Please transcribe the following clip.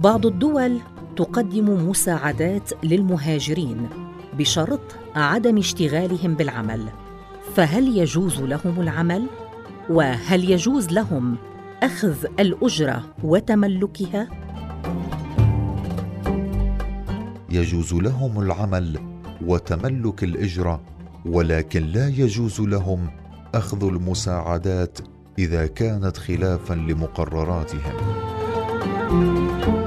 بعض الدول تقدم مساعدات للمهاجرين بشرط عدم اشتغالهم بالعمل، فهل يجوز لهم العمل؟ وهل يجوز لهم أخذ الأجرة وتملكها؟ يجوز لهم العمل وتملك الأجرة، ولكن لا يجوز لهم أخذ المساعدات إذا كانت خلافاً لمقرراتهم.